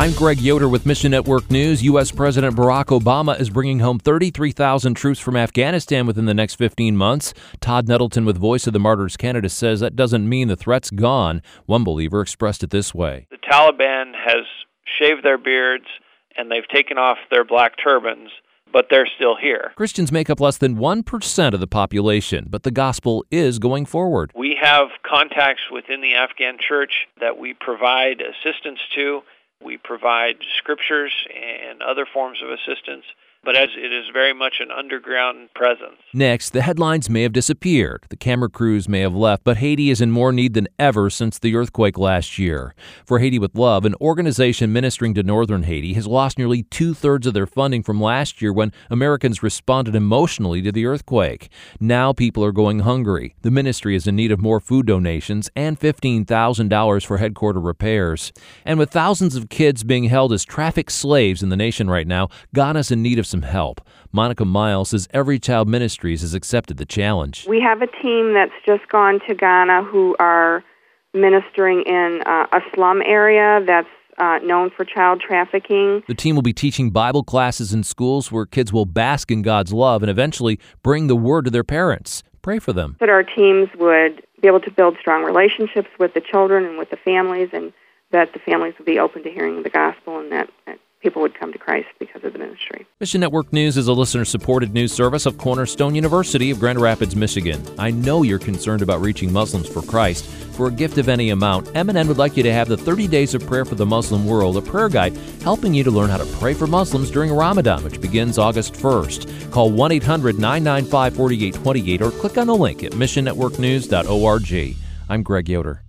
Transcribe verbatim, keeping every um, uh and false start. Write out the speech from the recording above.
I'm Greg Yoder with Mission Network News. U S. President Barack Obama is bringing home thirty-three thousand troops from Afghanistan within the next fifteen months. Todd Nettleton with Voice of the Martyrs Canada says that doesn't mean the threat's gone. One believer expressed it this way. The Taliban has shaved their beards and they've taken off their black turbans, but they're still here. Christians make up less than one percent of the population, but the gospel is going forward. We have contacts within the Afghan church that we provide assistance to. We provide scriptures and other forms of assistance, but as it is very much an underground presence. Next, the headlines may have disappeared. The camera crews may have left, but Haiti is in more need than ever since the earthquake last year. For Haiti with Love, an organization ministering to northern Haiti, has lost nearly two-thirds of their funding from last year when Americans responded emotionally to the earthquake. Now people are going hungry. The ministry is in need of more food donations and fifteen thousand dollars for headquarter repairs. And with thousands of kids being held as trafficked slaves in the nation right now, Ghana's in need of some help. Monica Miles says Every Child Ministries has accepted the challenge. We have a team that's just gone to Ghana who are ministering in uh, a slum area that's uh, known for child trafficking. The team will be teaching Bible classes in schools where kids will bask in God's love and eventually bring the word to their parents. Pray for them. That our teams would be able to build strong relationships with the children and with the families, and that the families would be open to hearing the gospel, and that, that people would come to Christ because of the ministry. Mission Network News is a listener-supported news service of Cornerstone University of Grand Rapids, Michigan. I know you're concerned about reaching Muslims for Christ. For a gift of any amount, M and N would like you to have the thirty days of Prayer for the Muslim World, a prayer guide helping you to learn how to pray for Muslims during Ramadan, which begins August first. Call one eight hundred nine nine five four eight two eight or click on the link at mission network news dot org. I'm Greg Yoder.